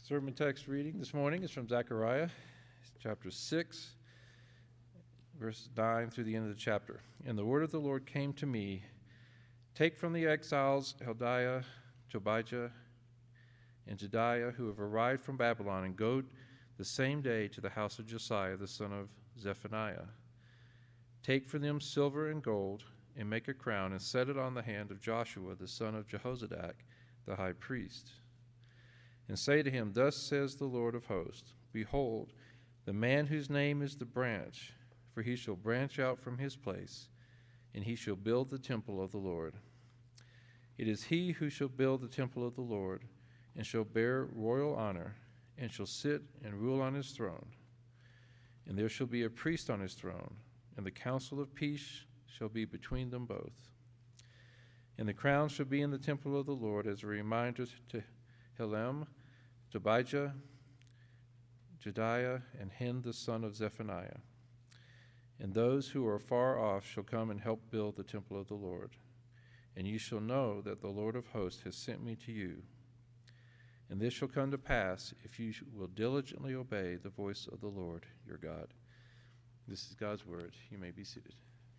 Sermon text reading this morning is from Zechariah, chapter 6, verse 9 through the end of the chapter. And the word of the Lord came to me, take from the exiles Heldaiah, Tobijah, and Jedaiah, who have arrived from Babylon, and go the same day to the house of Josiah, the son of Zephaniah. Take for them silver and gold, and make a crown, and set it on the hand of Joshua, the son of Jehozadak, the high priest. And say to him, thus says the Lord of hosts, behold, the man whose name is the branch, for he shall branch out from his place, and he shall build the temple of the Lord. It is he who shall build the temple of the Lord, and shall bear royal honor, and shall sit and rule on his throne. And there shall be a priest on his throne, and the counsel of peace shall be between them both. And the crown shall be in the temple of the Lord as a reminder to Helem, Tobijah, Jedaiah, and Hen the son of Zephaniah. And those who are far off shall come and help build the temple of the Lord. And ye shall know that the Lord of hosts has sent me to you. And this shall come to pass if you will diligently obey the voice of the Lord your God. This is God's word. You may be seated.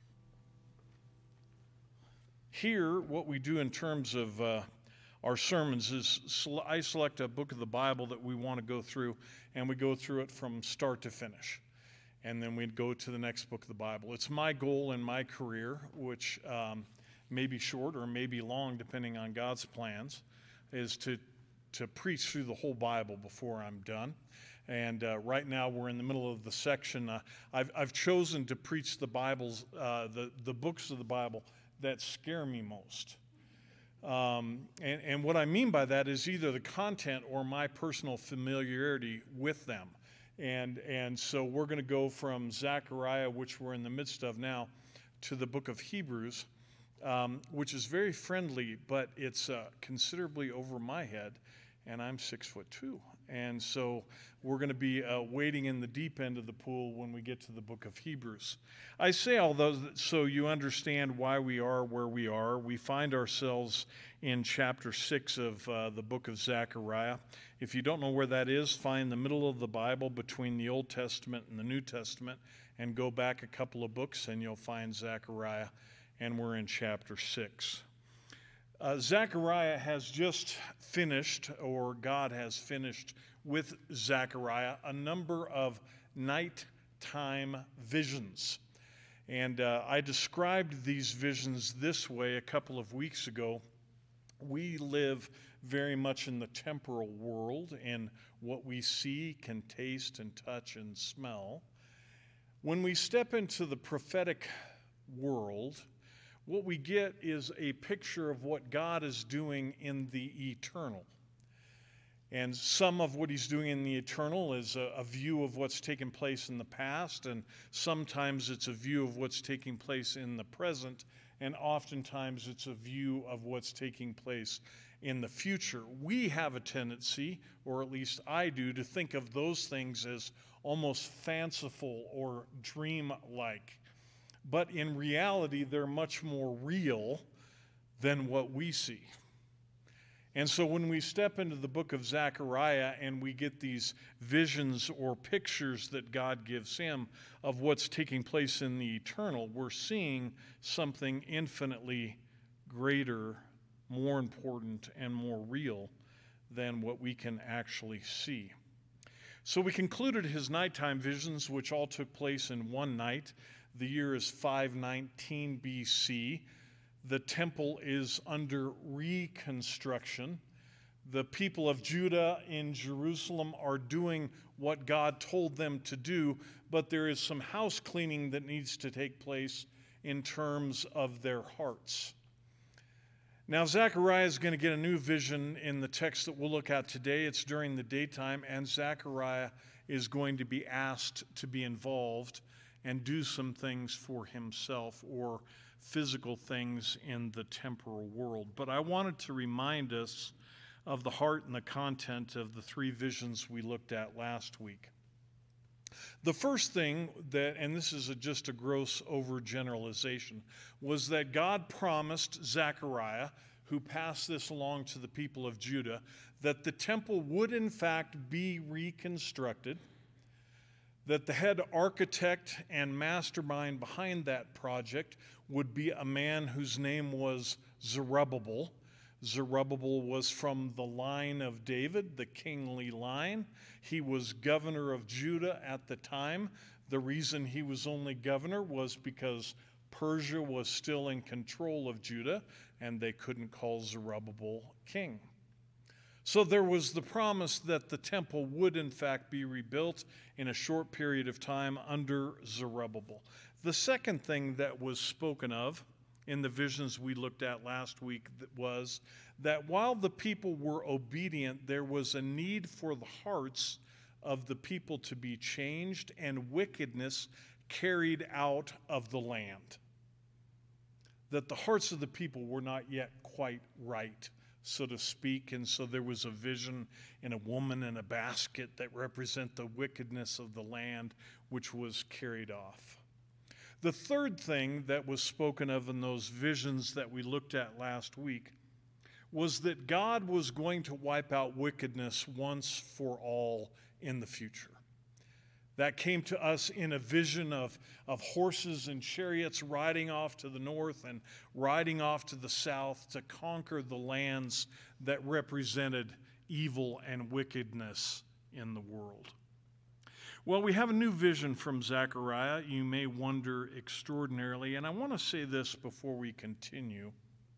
Here, what we do in terms of our sermons is I select a book of the Bible that we want to go through, and we go through it from start to finish. And then we'd go to the next book of the Bible. It's my goal in my career, which may be short or may be long, depending on God's plans, is to preach through the whole Bible before I'm done. And right now we're in the middle of the section. I've chosen to preach the Bibles, the books of the Bible that scare me most. And what I mean by that is either the content or my personal familiarity with them. And so we're going to go from Zechariah, which we're in the midst of now, to the book of Hebrews, which is very friendly, but it's considerably over my head, and I'm 6'2". And so we're going to be wading in the deep end of the pool when we get to the book of Hebrews. I say all those so you understand why we are where we are. We find ourselves in chapter 6 of the book of Zechariah. If you don't know where that is, find the middle of the Bible between the Old Testament and the New Testament and go back a couple of books and you'll find Zechariah, and we're in chapter 6. Zechariah has just finished, or God has finished with Zechariah, a number of nighttime visions. And I described these visions this way a couple of weeks ago. We live very much in the temporal world, in what we see, can taste, and touch, and smell. When we step into the prophetic world, what we get is a picture of what God is doing in the eternal. And some of what he's doing in the eternal is a view of what's taken place in the past, and sometimes it's a view of what's taking place in the present, and oftentimes it's a view of what's taking place in the future. We have a tendency, or at least I do, to think of those things as almost fanciful or dream-like. But in reality, they're much more real than what we see. And so when we step into the book of Zechariah and we get these visions or pictures that God gives him of what's taking place in the eternal, we're seeing something infinitely greater, more important, and more real than what we can actually see. So we concluded his nighttime visions, which all took place in one night. The year is 519 BC. The temple is under reconstruction. The people of Judah in Jerusalem are doing what God told them to do, but there is some house cleaning that needs to take place in terms of their hearts. Now, Zechariah is going to get a new vision in the text that we'll look at today. It's during the daytime, and Zechariah is going to be asked to be involved and do some things for himself, or physical things in the temporal world. But I wanted to remind us of the heart and the content of the three visions we looked at last week. The first thing that, and this is just a gross overgeneralization, was that God promised Zechariah, who passed this along to the people of Judah, that the temple would in fact be reconstructed, that the head architect and mastermind behind that project would be a man whose name was Zerubbabel. Zerubbabel was from the line of David, the kingly line. He was governor of Judah at the time. The reason he was only governor was because Persia was still in control of Judah, and they couldn't call Zerubbabel king. So there was the promise that the temple would in fact be rebuilt in a short period of time under Zerubbabel. The second thing that was spoken of in the visions we looked at last week was that while the people were obedient, there was a need for the hearts of the people to be changed and wickedness carried out of the land. That the hearts of the people were not yet quite right, so to speak, and so there was a vision in a woman in a basket that represent the wickedness of the land, which was carried off. The third thing that was spoken of in those visions that we looked at last week was that God was going to wipe out wickedness once for all in the future. That came to us in a vision of horses and chariots riding off to the north and riding off to the south to conquer the lands that represented evil and wickedness in the world. Well, we have a new vision from Zechariah. You may wonder extraordinarily, and I want to say this before we continue.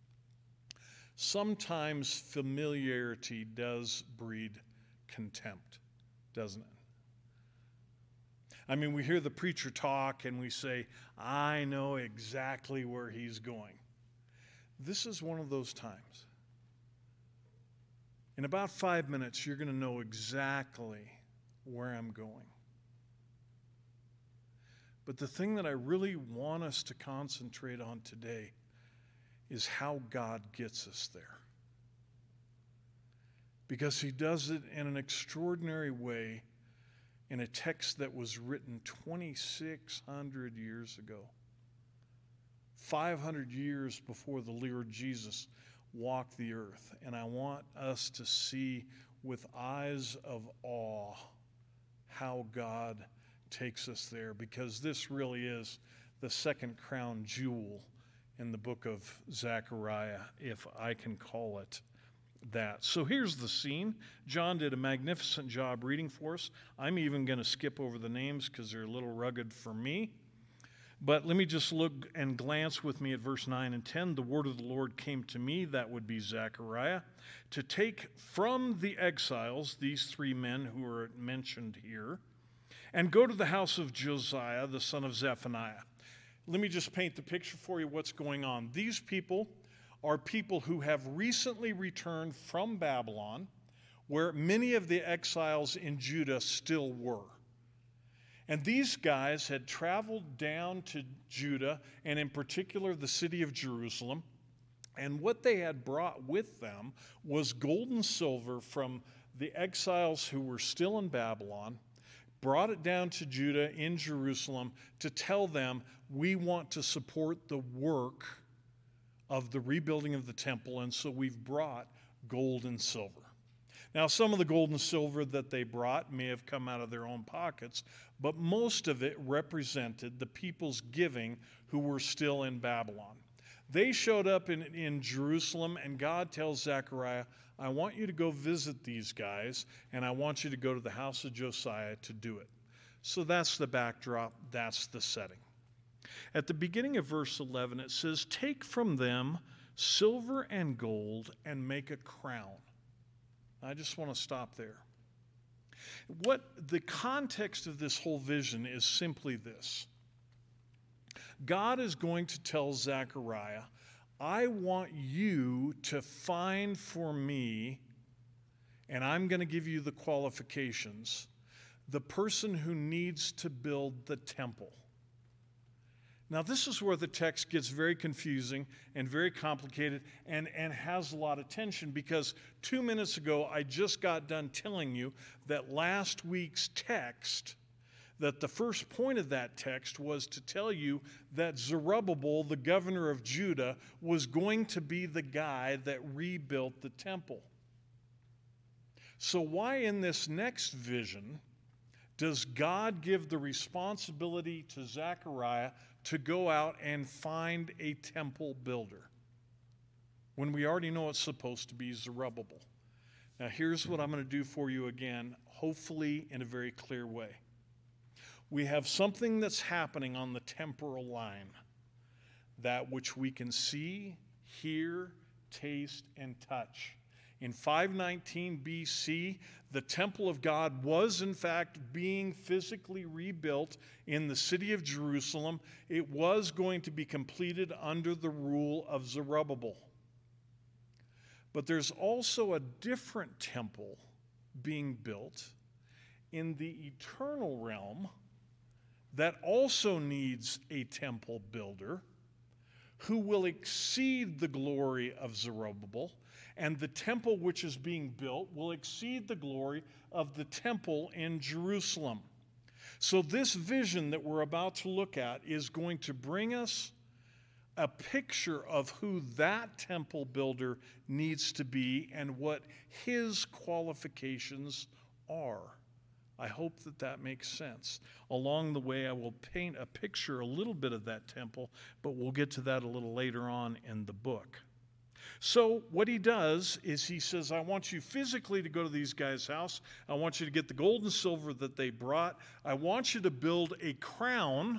Sometimes familiarity does breed contempt, doesn't it? I mean, we hear the preacher talk and we say, I know exactly where he's going. This is one of those times. In about 5 minutes, you're going to know exactly where I'm going. But the thing that I really want us to concentrate on today is how God gets us there. Because he does it in an extraordinary way in a text that was written 2,600 years ago, 500 years before the Lord Jesus walked the earth. And I want us to see with eyes of awe how God takes us there, because this really is the second crown jewel in the book of Zechariah, if I can call it that. So here's the scene. John did a magnificent job reading for us. I'm even going to skip over the names because they're a little rugged for me. But let me just look and glance with me at verse 9 and 10. The word of the Lord came to me, that would be Zechariah, to take from the exiles, these three men who are mentioned here, and go to the house of Josiah, the son of Zephaniah. Let me just paint the picture for you what's going on. These people are people who have recently returned from Babylon, where many of the exiles in Judah still were. And these guys had traveled down to Judah, and in particular the city of Jerusalem, and what they had brought with them was gold and silver from the exiles who were still in Babylon, brought it down to Judah in Jerusalem to tell them, we want to support the work of the rebuilding of the temple, and so we've brought gold and silver. Now, some of the gold and silver that they brought may have come out of their own pockets, but most of it represented the people's giving who were still in Babylon. They showed up in Jerusalem, and God tells Zechariah, I want you to go visit these guys, and I want you to go to the house of Josiah to do it. So that's the backdrop, that's the setting. At the beginning of verse 11, it says, take from them silver and gold and make a crown. I just want to stop there. What the context of this whole vision is simply this. God is going to tell Zechariah, I want you to find for me, and I'm going to give you the qualifications, the person who needs to build the temple. Now, this is where the text gets very confusing and very complicated and has a lot of tension, because 2 minutes ago I just got done telling you that last week's text, that the first point of that text was to tell you that Zerubbabel, the governor of Judah, was going to be the guy that rebuilt the temple. So why in this next vision does God give the responsibility to Zechariah to go out and find a temple builder when we already know it's supposed to be Zerubbabel? Now here's what I'm going to do for you again, hopefully in a very clear way. We have something that's happening on the temporal line, that which we can see, hear, taste, and touch. In 519 BC, the temple of God was in fact being physically rebuilt in the city of Jerusalem. It was going to be completed under the rule of Zerubbabel. But there's also a different temple being built in the eternal realm that also needs a temple builder who will exceed the glory of Zerubbabel, and the temple which is being built will exceed the glory of the temple in Jerusalem. So this vision that we're about to look at is going to bring us a picture of who that temple builder needs to be and what his qualifications are. I hope that that makes sense. Along the way, I will paint a picture, a little bit of that temple, but we'll get to that a little later on in the book. So what he does is he says, I want you physically to go to these guys' house. I want you to get the gold and silver that they brought. I want you to build a crown.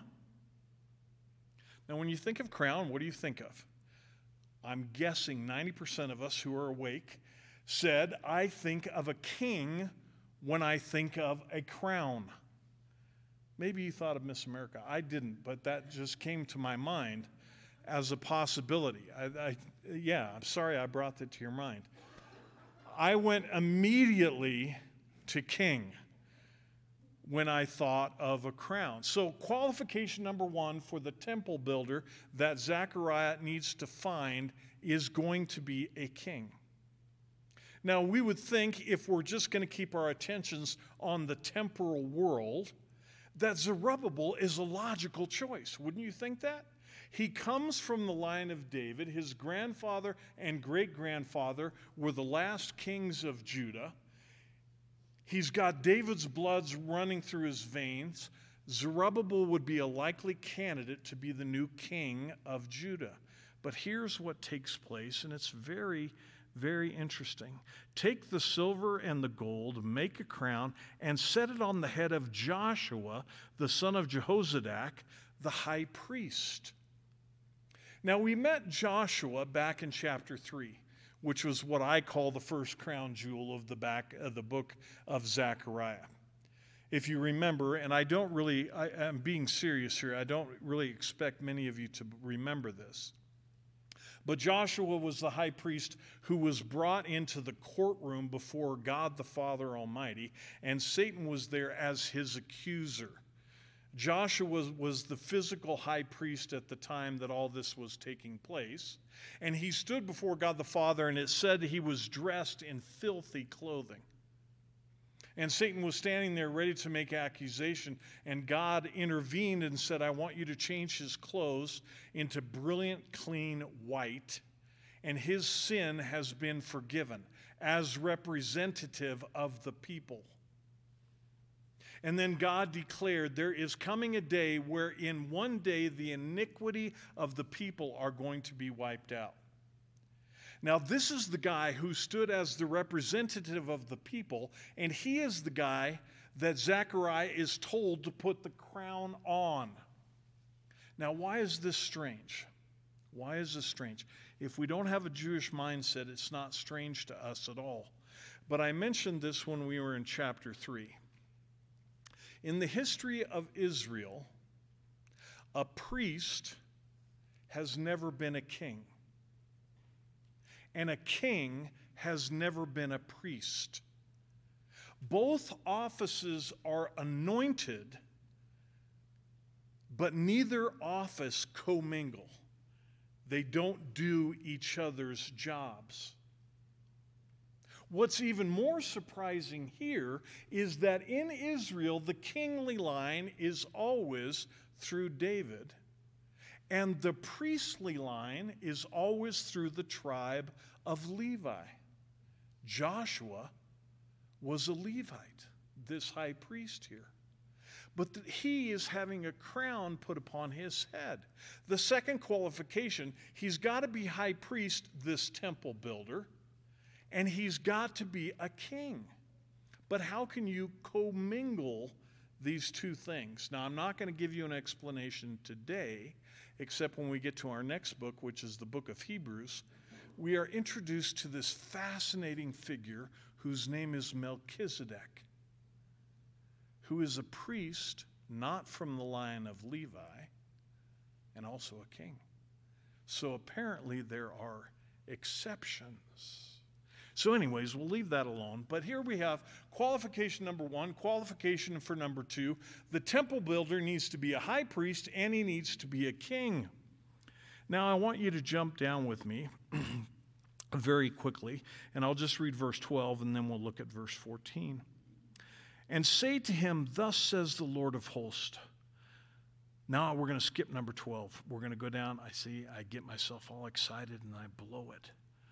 Now, when you think of crown, what do you think of? I'm guessing 90% of us who are awake said, I think of a king when I think of a crown. Maybe you thought of Miss America. I didn't, but that just came to my mind as a possibility. I'm sorry I brought that to your mind. I went immediately to king when I thought of a crown. So qualification number one for the temple builder that Zechariah needs to find is going to be a king. Now, we would think, if we're just going to keep our attentions on the temporal world, that Zerubbabel is a logical choice. Wouldn't you think that? He comes from the line of David. His grandfather and great-grandfather were the last kings of Judah. He's got David's blood running through his veins. Zerubbabel would be a likely candidate to be the new king of Judah. But here's what takes place, and it's very, very interesting. Take the silver and the gold, make a crown, and set it on the head of Joshua, the son of Jehozadak, the high priest. Now, we met Joshua back in chapter 3, which was what I call the first crown jewel of the back of the book of Zechariah. If you remember, and I'm being serious here, I don't really expect many of you to remember this. But Joshua was the high priest who was brought into the courtroom before God the Father Almighty, and Satan was there as his accuser. Joshua was the physical high priest at the time that all this was taking place, and he stood before God the Father, and it said he was dressed in filthy clothing. And Satan was standing there ready to make accusation, and God intervened and said, I want you to change his clothes into brilliant, clean white, and his sin has been forgiven as representative of the people. And then God declared, there is coming a day where in one day the iniquity of the people are going to be wiped out. Now, this is the guy who stood as the representative of the people, and he is the guy that Zechariah is told to put the crown on. Now, why is this strange? Why is this strange? If we don't have a Jewish mindset, it's not strange to us at all. But I mentioned this when we were in chapter 3. In the history of Israel, a priest has never been a king. And a king has never been a priest. Both offices are anointed, but neither office commingle. They don't do each other's jobs. What's even more surprising here is that in Israel, the kingly line is always through David, and the priestly line is always through the tribe of Levi. Joshua was a Levite, this high priest here. But he is having a crown put upon his head. The second qualification, he's got to be high priest, this temple builder, and he's got to be a king. But how can you commingle these two things? Now, I'm not going to give you an explanation today, except when we get to our next book, which is the book of Hebrews. We are introduced to this fascinating figure whose name is Melchizedek, who is a priest not from the line of Levi and also a king. So apparently there are exceptions. So anyways, we'll leave that alone. But here we have qualification number one, qualification for number two. The temple builder needs to be a high priest and he needs to be a king. Now I want you to jump down with me very quickly, and I'll just read verse 12 and then we'll look at verse 14. And say to him, thus says the Lord of hosts. Now we're going to skip number 12. We're going to go down. I get myself all excited and I blow it.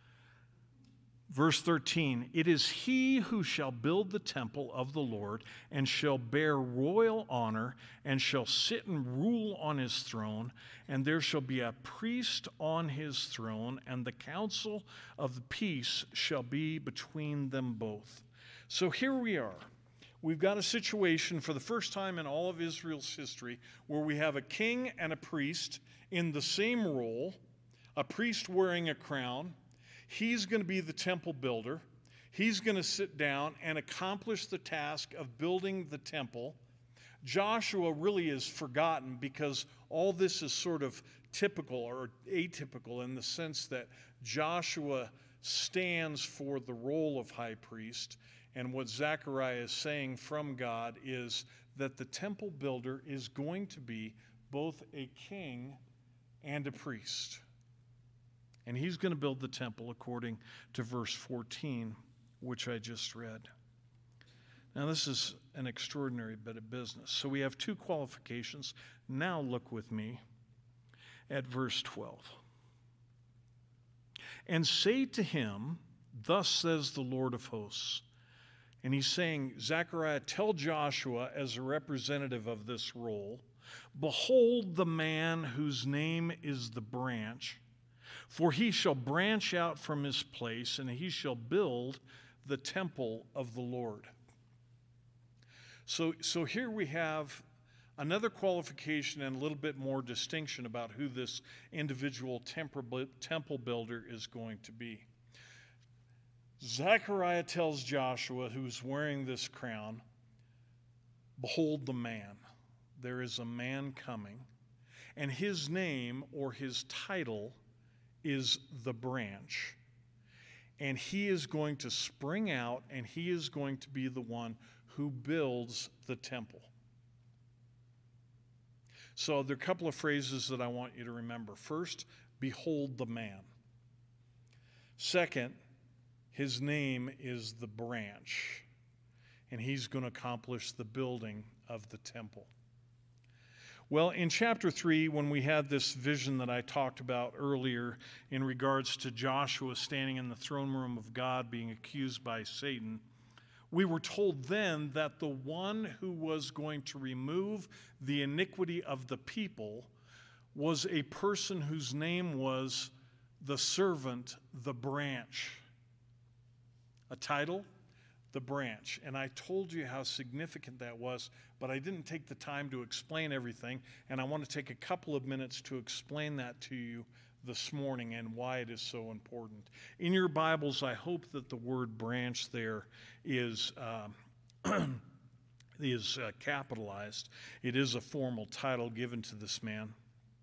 Verse 13, it is he who shall build the temple of the Lord and shall bear royal honor and shall sit and rule on his throne, and there shall be a priest on his throne, and the counsel of the peace shall be between them both. So here we are. We've got a situation for the first time in all of Israel's history where we have a king and a priest in the same role, a priest wearing a crown. He's going to be the temple builder. He's going to sit down and accomplish the task of building the temple. Joshua really is forgotten because all this is sort of typical or atypical in the sense that Joshua stands for the role of high priest. And what Zechariah is saying from God is that the temple builder is going to be both a king and a priest. And he's going to build the temple according to verse 14, which I just read. Now, this is an extraordinary bit of business. So we have two qualifications. Now look with me at verse 12. And say to him, thus says the Lord of hosts. And he's saying, Zechariah, tell Joshua as a representative of this role, behold the man whose name is the branch, for he shall branch out from his place, and he shall build the temple of the Lord. So here we have another qualification and a little bit more distinction about who this individual temple builder is going to be. Zechariah tells Joshua, who's wearing this crown, behold the man. There is a man coming, and his name or his title is the branch. And he is going to spring out, and he is going to be the one who builds the temple. So there are a couple of phrases that I want you to remember. First, behold the man. Second, his name is the branch, and he's going to accomplish the building of the temple. Well, in chapter 3, when we had this vision that I talked about earlier in regards to Joshua standing in the throne room of God being accused by Satan, we were told then that the one who was going to remove the iniquity of the people was a person whose name was the servant, the branch. A title, the branch. And I told you how significant that was, but I didn't take the time to explain everything, and I want to take a couple of minutes to explain that to you this morning and why it is so important. In your Bibles, I hope that the word branch there is capitalized. It is a formal title given to this man.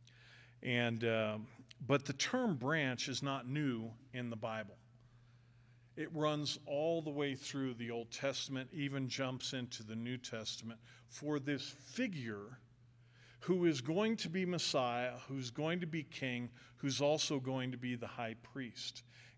But the term branch is not new in the Bible. It runs all the way through the Old Testament, even jumps into the New Testament, for this figure who is going to be Messiah, who's going to be king, who's also going to be the high priest.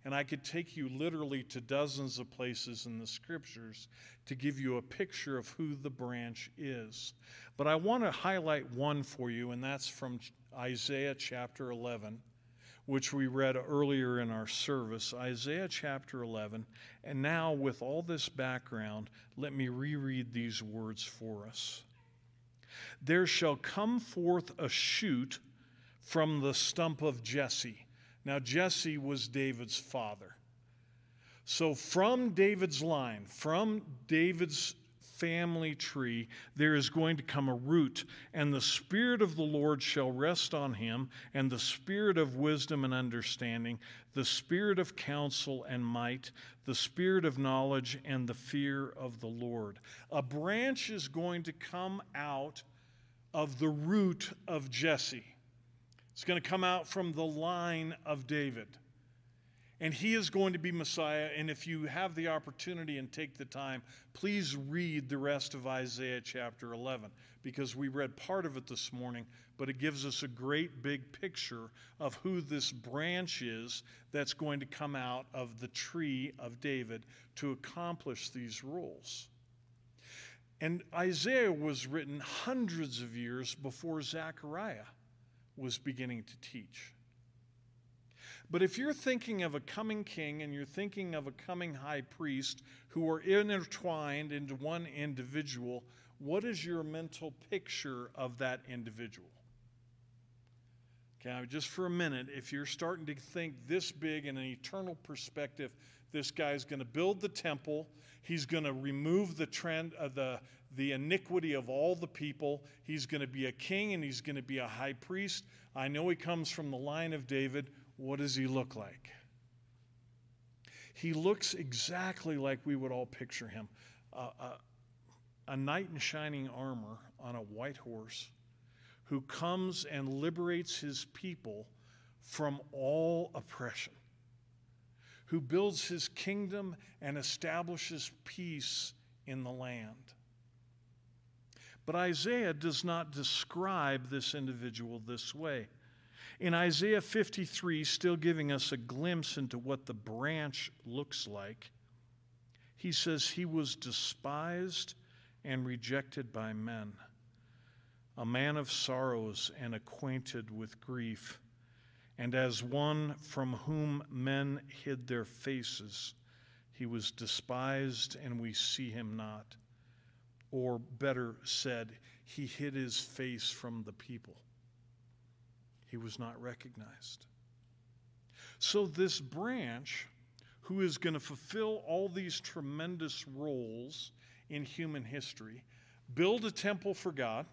And I could take you literally to dozens of places in the scriptures to give you a picture of who the branch is. But I want to highlight one for you, and that's from Isaiah chapter 11, which we read earlier in our service. Isaiah chapter 11. And now, with all this background, let me reread these words for us. There shall come forth a shoot from the stump of Jesse. Now, Jesse was David's father. So from David's line, from David's family tree, there is going to come a root, and the Spirit of the Lord shall rest on him, and the Spirit of wisdom and understanding, the Spirit of counsel and might, the Spirit of knowledge and the fear of the Lord. A branch is going to come out of the root of Jesse. It's going to come out from the line of David. And he is going to be Messiah. And if you have the opportunity and take the time, please read the rest of Isaiah chapter 11, because we read part of it this morning, but it gives us a great big picture of who this branch is that's going to come out of the tree of David to accomplish these roles. And Isaiah was written hundreds of years before Zechariah was beginning to teach. But if you're thinking of a coming king and you're thinking of a coming high priest who are intertwined into one individual, what is your mental picture of that individual? Okay, just for a minute, if you're starting to think this big in an eternal perspective, this guy's going to build the temple, he's going to remove the trend of the iniquity of all the people, he's going to be a king and he's going to be a high priest. I know he comes from the line of David. What does he look like? He looks exactly like we would all picture him. A knight in shining armor on a white horse who comes and liberates his people from all oppression, who builds his kingdom and establishes peace in the land. But Isaiah does not describe this individual this way. In Isaiah 53, still giving us a glimpse into what the branch looks like, he says he was despised and rejected by men, a man of sorrows and acquainted with grief, and as one from whom men hid their faces, he was despised and we see him not. Or better said, he hid his face from the people. He was not recognized. So this branch, who is going to fulfill all these tremendous roles in human history, build a temple for God,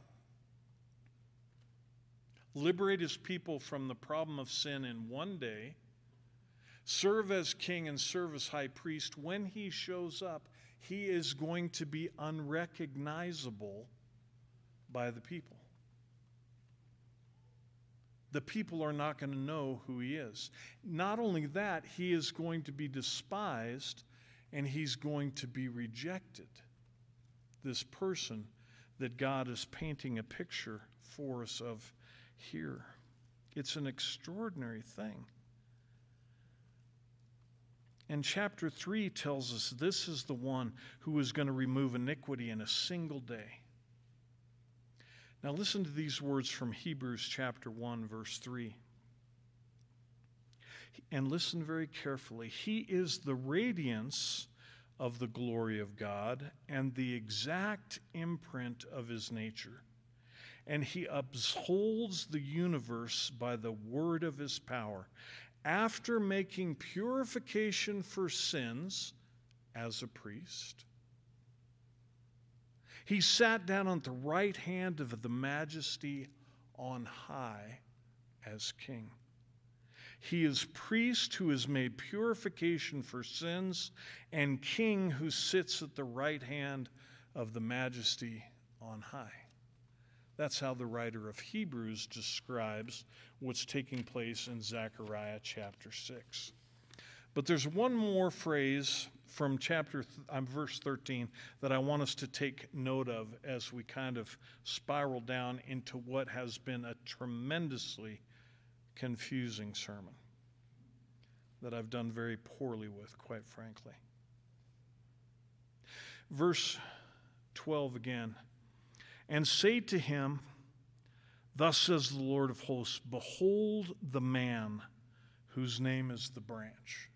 liberate his people from the problem of sin in one day, serve as king and serve as high priest, when he shows up, he is going to be unrecognizable by the people. The people are not going to know who he is. Not only that, he is going to be despised and he's going to be rejected. This person that God is painting a picture for us of here. It's an extraordinary thing. And chapter 3 tells us this is the one who is going to remove iniquity in a single day. Now listen to these words from Hebrews chapter 1, verse 3. And listen very carefully. He is the radiance of the glory of God and the exact imprint of his nature. And he upholds the universe by the word of his power. After making purification for sins as a priest, he sat down on the right hand of the majesty on high as king. He is priest who has made purification for sins, and king who sits at the right hand of the majesty on high. That's how the writer of Hebrews describes what's taking place in Zechariah chapter 6. But there's one more phrase from verse 13 that I want us to take note of as we kind of spiral down into what has been a tremendously confusing sermon. that I've done very poorly with, quite frankly. Verse 12 again. And say to him, thus says the Lord of hosts, behold the man whose name is the branch.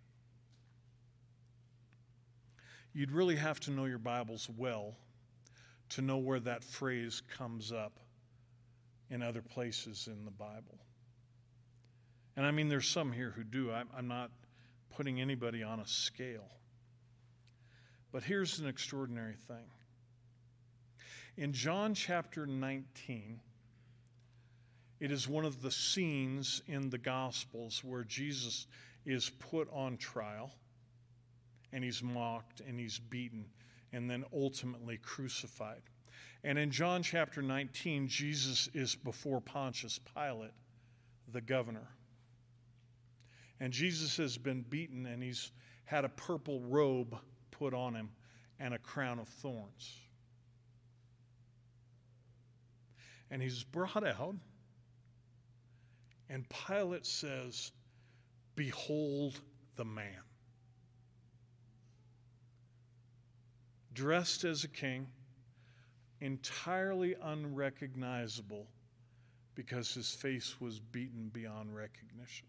You'd really have to know your Bibles well to know where that phrase comes up in other places in the Bible. And I mean, there's some here who do. I'm not putting anybody on a scale. But here's an extraordinary thing. In John chapter 19, it is one of the scenes in the Gospels where Jesus is put on trial, and he's mocked, and he's beaten, and then ultimately crucified. And in John chapter 19, Jesus is before Pontius Pilate, the governor. And Jesus has been beaten, and he's had a purple robe put on him and a crown of thorns. And he's brought out, and Pilate says, behold the man. Dressed as a king, entirely unrecognizable because his face was beaten beyond recognition.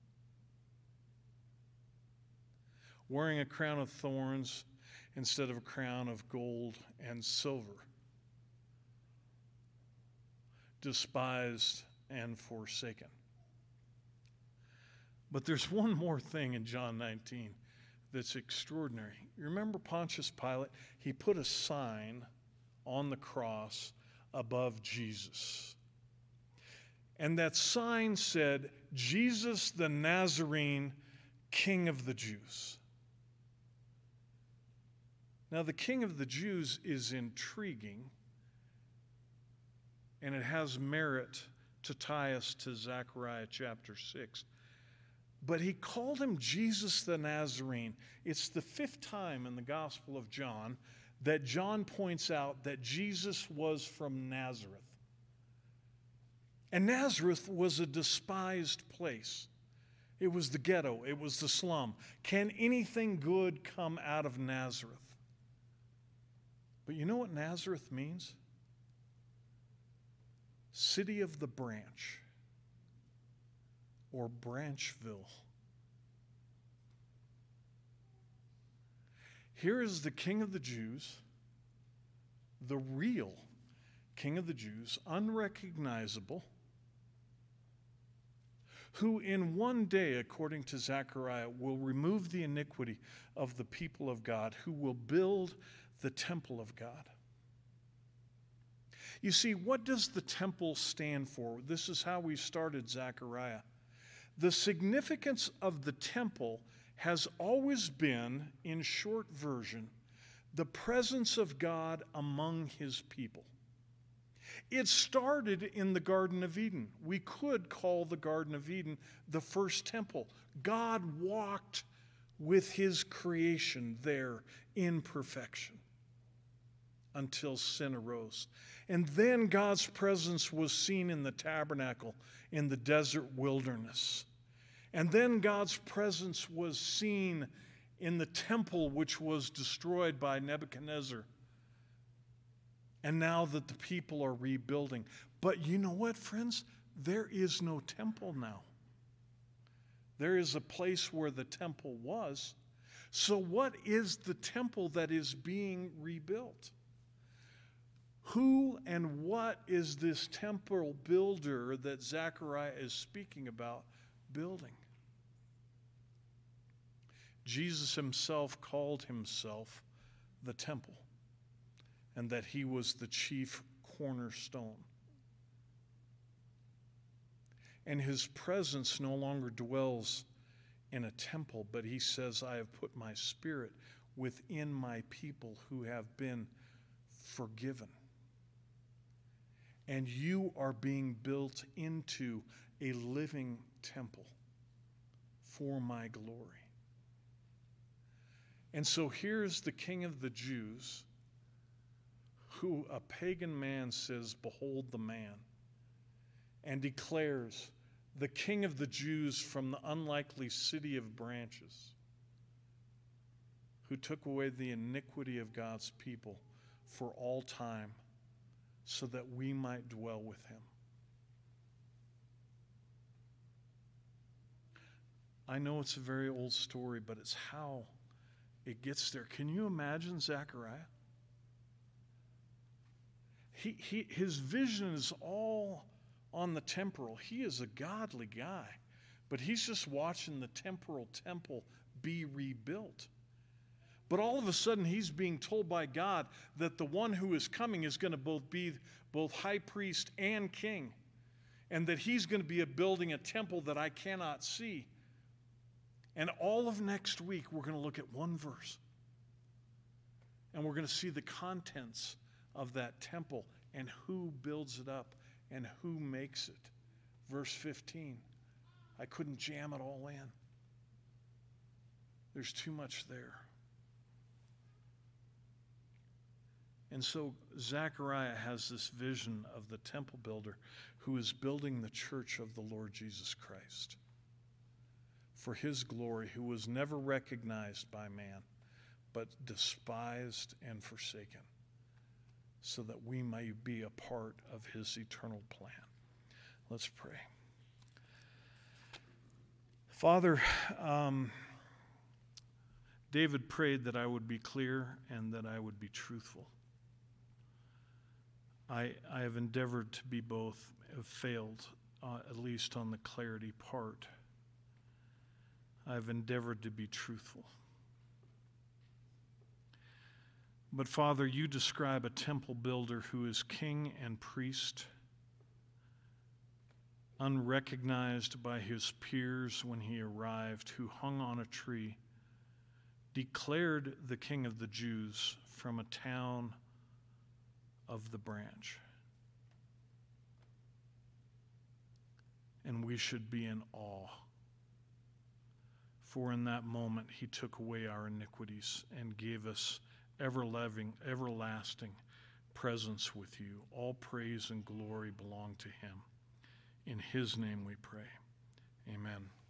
Wearing a crown of thorns instead of a crown of gold and silver. Despised and forsaken. But there's one more thing in John 19 that's extraordinary. You remember Pontius Pilate? He put a sign on the cross above Jesus. And that sign said, Jesus the Nazarene, King of the Jews. Now, the King of the Jews is intriguing, and it has merit to tie us to Zechariah chapter 6. But he called him Jesus the Nazarene. It's the 5th time in the Gospel of John that John points out that Jesus was from Nazareth. And Nazareth was a despised place. It was the ghetto. It was the slum. Can anything good come out of Nazareth? But you know what Nazareth means? City of the branch, or Branchville. Here is the King of the Jews, the real King of the Jews, unrecognizable, who in one day, according to Zechariah, will remove the iniquity of the people of God, who will build the temple of God. You see, what does the temple stand for? This is how we started Zechariah. The significance of the temple has always been, in short version, the presence of God among his people. It started in the Garden of Eden. We could call the Garden of Eden the first temple. God walked with his creation there in perfection until sin arose. And then God's presence was seen in the tabernacle in the desert wilderness. And then God's presence was seen in the temple which was destroyed by Nebuchadnezzar. And now that the people are rebuilding. But you know what, friends? There is no temple now. There is a place where the temple was. So what is the temple that is being rebuilt? Who and what is this temple builder that Zechariah is speaking about building? Jesus himself called himself the temple, and that he was the chief cornerstone. And his presence no longer dwells in a temple, but he says, I have put my spirit within my people who have been forgiven. And you are being built into a living temple for my glory. And so here's the King of the Jews, who a pagan man says, behold the man, and declares the King of the Jews from the unlikely city of branches, who took away the iniquity of God's people for all time, so that we might dwell with him. I know it's a very old story, but it's how it gets there. Can you imagine Zechariah? His vision is all on the temporal. He is a godly guy, but he's just watching the temporal temple be rebuilt. But all of a sudden, he's being told by God that the one who is coming is going to be both high priest and king, and that he's going to be building a temple that I cannot see. And all of next week, we're going to look at one verse, and we're going to see the contents of that temple and who builds it up and who makes it. Verse 15. I couldn't jam it all in. There's too much there. And so Zechariah has this vision of the temple builder who is building the church of the Lord Jesus Christ for his glory, who was never recognized by man, but despised and forsaken, so that we may be a part of his eternal plan. Let's pray. Father, David prayed that I would be clear and that I would be truthful. I have endeavored to be both, have failed, at least on the clarity part. I've endeavored to be truthful. But Father, you describe a temple builder who is king and priest, unrecognized by his peers when he arrived, who hung on a tree, declared the King of the Jews from a town of the branch. And we should be in awe. For in that moment he took away our iniquities and gave us everlasting presence with you. All praise and glory belong to him. In his name we pray. Amen.